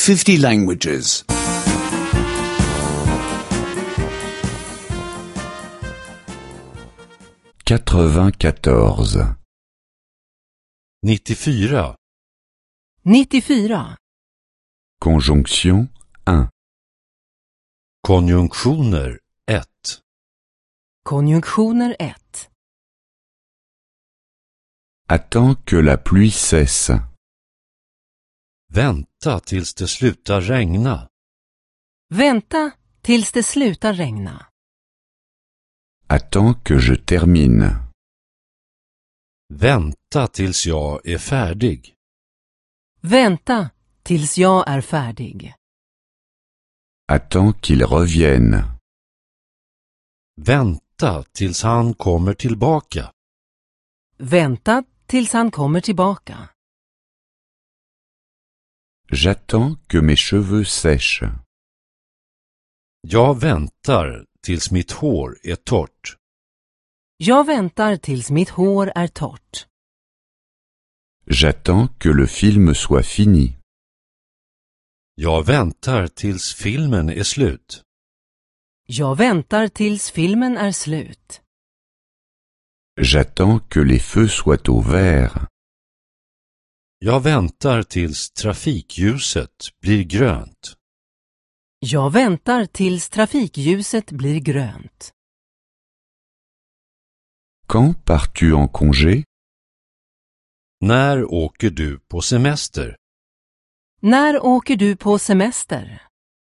50 languages. 94. 94. 94. Conjonction 1. Konjunktioner 1. Konjunktioner 1. Attends que la pluie cesse. Vänta tills det slutar regna. Vänta tills det slutar regna. Attends que je termine. Vänta tills jag är färdig. Vänta tills jag är färdig. Attends qu'il revienne. Vänta tills han kommer tillbaka. Vänta tills han kommer tillbaka. J'attends que mes cheveux sèchent. Jag väntar tills mitt hår är torrt. Jag väntar tills mitt hår är torrt. J'attends que le film soit fini. Jag väntar tills filmen är slut. Jag väntar tills filmen är slut. J'attends que les feux soient au vert. Jag väntar tills trafikljuset blir grönt. Jag väntar tills trafikljuset blir grönt. Quand pars-tu en congé? När åker du på semester? När åker du på semester?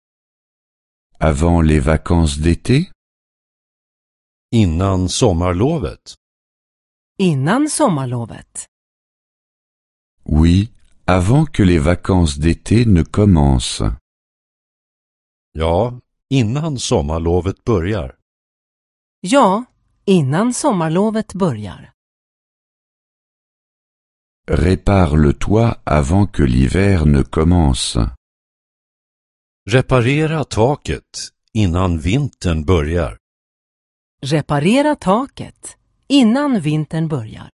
Avant les vacances d'été? Innan sommarlovet? Innan sommarlovet. Oui, avant que les vacances d'été ne commencent. Ja, innan sommarlovet börjar. Ja, innan sommarlovet börjar. Répare le toit avant que l'hiver ne commence. Reparera taket innan vintern börjar. Reparera taket innan vintern börjar.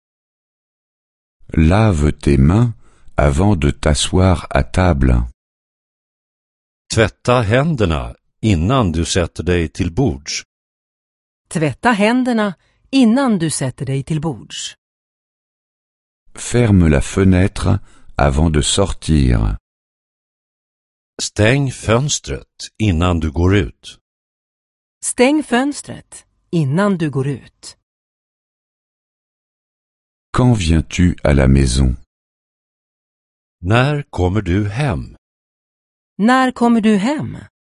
Lave tes mains avant de t'asseoir à table. Tvätta händerna innan du sätter dig till bords. Tvätta händerna innan du sätter dig till bords. Ferme la fenêtre avant de sortir. Stäng fönstret innan du går ut. Stäng fönstret innan du går ut. Quand viens-tu à la maison? När kommer du hem? När kommer du hem?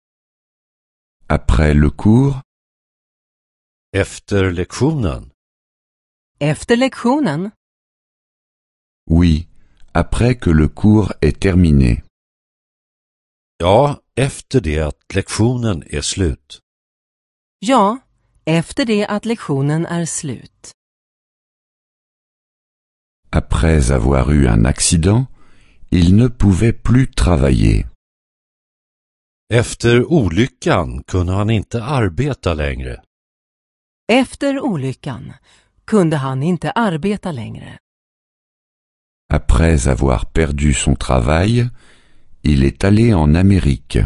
Après le cours? Efter lektionen? Efter lektionen? Oui, après que le cours est terminé. Ja, efter det att lektionen är slut. Ja, efter det att lektionen är slut. Après avoir eu un accident, il ne pouvait plus travailler. Efter olyckan kunde han inte arbeta längre. Efter olyckan kunde han inte arbeta längre. Après avoir perdu son travail, il est allé en Amérique.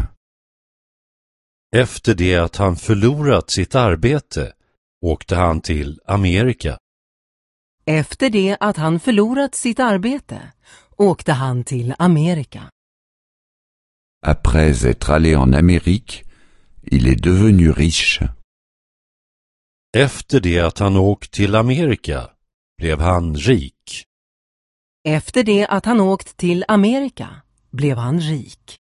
Efter det att han förlorat sitt arbete åkte han till Amerika. Efter det att han förlorat sitt arbete åkte han till Amerika. Après être allé en Amérique, il est devenu riche. Efter det att han åkt till Amerika blev han rik. Efter det att han åkt till Amerika blev han rik.